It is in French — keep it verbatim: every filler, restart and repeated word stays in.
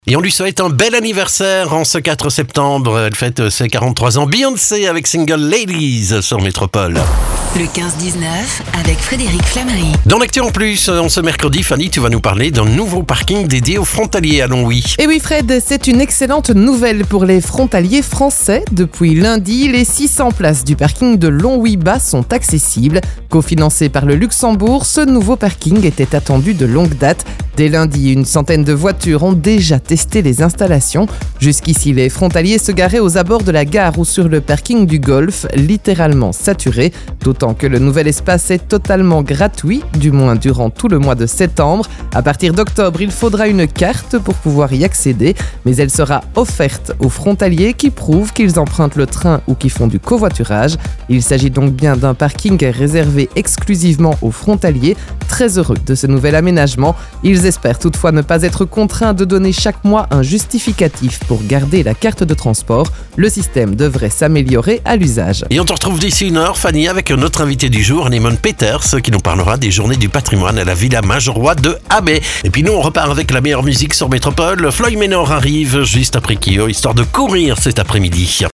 Et on lui souhaite un bel anniversaire en ce quatre septembre. Elle fête ses quarante-trois ans. Beyoncé avec Single Ladies sur Métropole. Le quinze dix-neuf avec Frédéric Flamery. Dans l'actu en plus, en ce mercredi, Fanny, tu vas nous parler d'un nouveau parking dédié aux frontaliers à Longwy. Et oui Fred, c'est une excellente nouvelle pour les frontaliers français. Depuis lundi, les six cents places du parking de Longwy-Bas sont accessibles. Cofinancé par le Luxembourg, ce nouveau parking était attendu de longue date. Dès lundi, une centaine de voitures ont déjà testé les installations. Jusqu'ici, les frontaliers se garaient aux abords de la gare ou sur le parking du Golfe, littéralement saturé. D'autant que le nouvel espace est totalement gratuit, du moins durant tout le mois de septembre. À partir d'octobre, il faudra une carte pour pouvoir y accéder, mais elle sera offerte aux frontaliers qui prouvent qu'ils empruntent le train ou qui font du covoiturage. Il s'agit donc bien d'un parking réservé exclusivement aux frontaliers. Très heureux de ce nouvel aménagement. Ils espèrent toutefois ne pas être contraints de donner chaque mois un justificatif pour garder la carte de transport. Le système devrait s'améliorer à l'usage. Et on te retrouve d'ici une heure, Fanny, avec notre invité du jour, Némone Peters, qui nous parlera des journées du patrimoine à la Villa Majorois de Habay. Et puis nous, on repart avec la meilleure musique sur Métropole. Floyd Manor arrive juste après Kyo, histoire de courir cet après-midi.